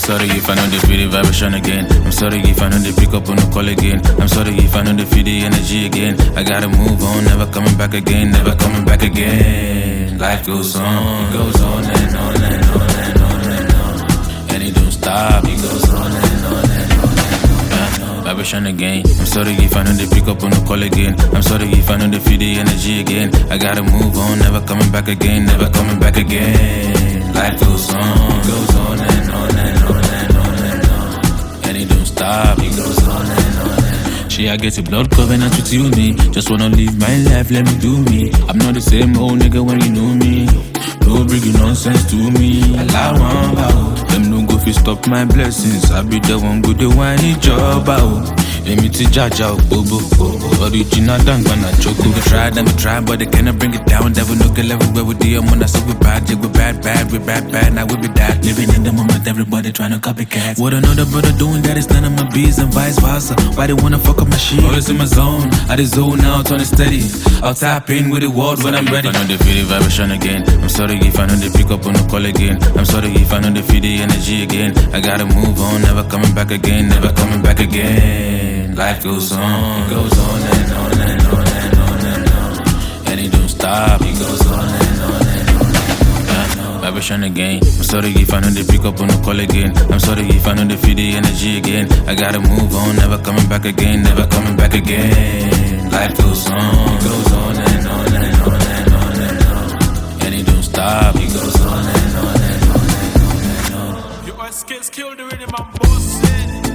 sorry if I know they feel the vibration again. I'm sorry if I know they pick up on the call again. I'm sorry if I know they feel the energy again. I gotta move on, never coming back again, never coming back again. Life goes on, it goes on and on and on and on and on. And it don't stop, it goes on and on and on and on. Vibration again. I'm sorry if I know they pick up on the call again. I'm sorry if I know they feel the energy again. I gotta move on, never coming back again, never coming back again. Life goes on and on and on and on and on. And it don't stop, it goes on and on. She, I get a blood covenant with you, me. Just wanna live my life, let me do me. I'm not the same old nigga when you knew me. Don't bring your nonsense to me. Allow one bow. Them no go fi stop my blessings. I be the one go the one need job out. Emi ti jaja bobo. Original dangana choco. We try, but they cannot bring it down. Devil no girl everywhere with the when I say we bad, yeah, we bad. Now we be that. Living in the moment, everybody trying to copycat. What another brother doing that is none of my biz and vice versa. Why they wanna fuck up my shit? Always in my zone. I just zone out on it steady. I'll tap in with the world when I'm ready. I know they feel the vibration again. I'm sorry if I know they pick up on the call again. I'm sorry if I know they feel the energy again. I gotta move on, never coming back again, never coming back again. Life goes on and on and on and on and on and on. And it don't stop, it goes on and on and on and on. Vibration again. I'm sorry if I know they pick up on the call again. I'm sorry if I know they feel the energy again. I gotta move on, never coming back again, never coming back again. Life goes on and on and on and on and on. And it don't stop, it goes on and on and on and on and on. Your skills kill the rhythm, I'm bossing.